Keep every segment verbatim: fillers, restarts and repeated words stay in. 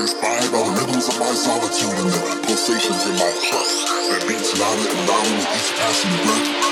inspired by the rhythms of my solitude and the pulsations in my heart that beats louder and louder with each passing breath.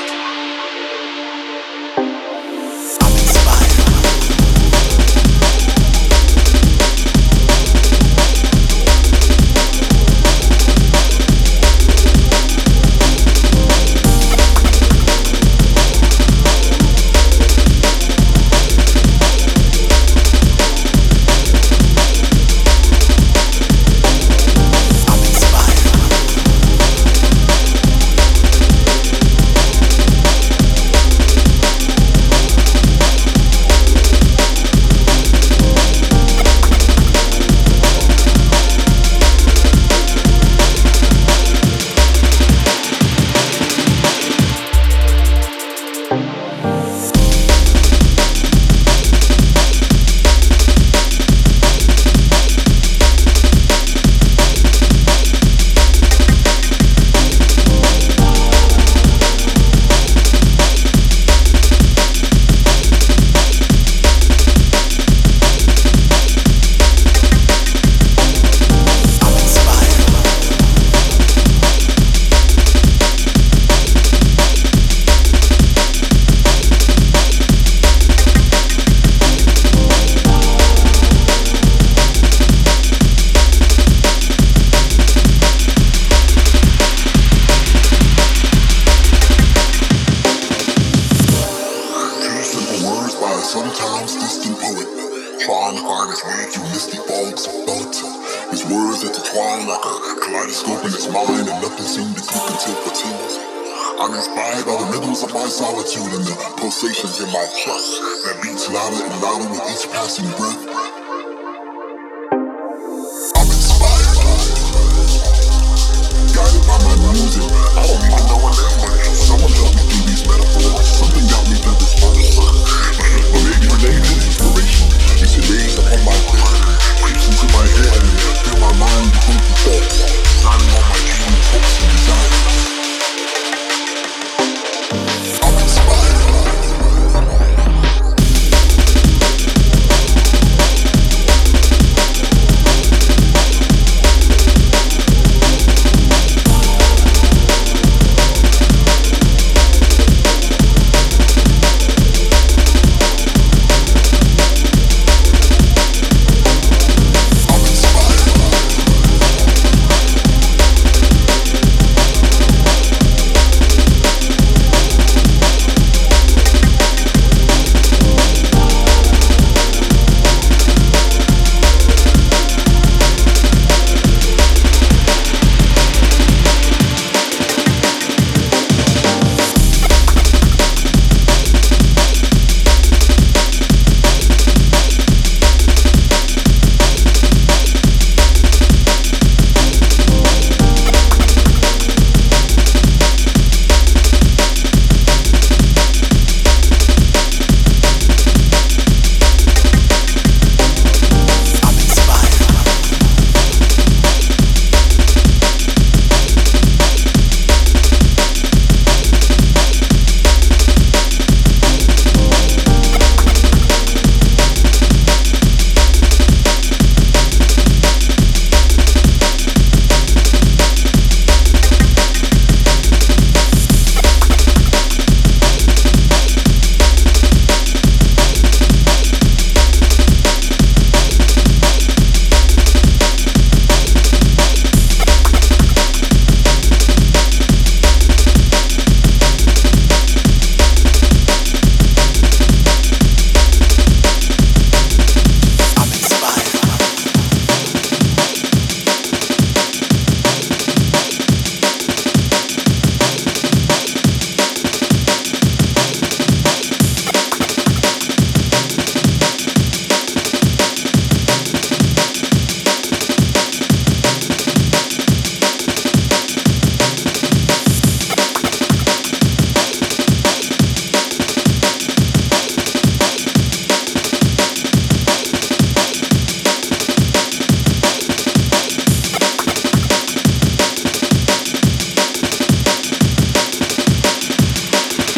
Sometimes distant poet, trying to find his way through misty fogs of thought. His words intertwine like a kaleidoscope in his mind, and nothing seemed to click until fatigue. I'm inspired by the rhythms of my solitude and the pulsations in my heart that beats louder and louder with each passing breath. I'm inspired, guided by my music. I don't even know a language. Someone help me through these metaphors. Something got me through this verse. Or maybe her name is inspiration. It's erased upon my bed, creeps into my head and fill my mind with funky thoughts, designing all my dreams, hopes, and desires. I'm inspired.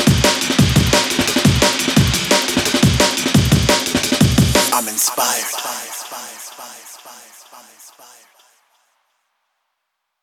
Inspired.